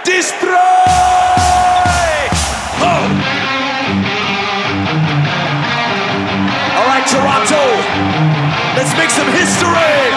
Destroy! Oh! All right, Toronto, let's make some history.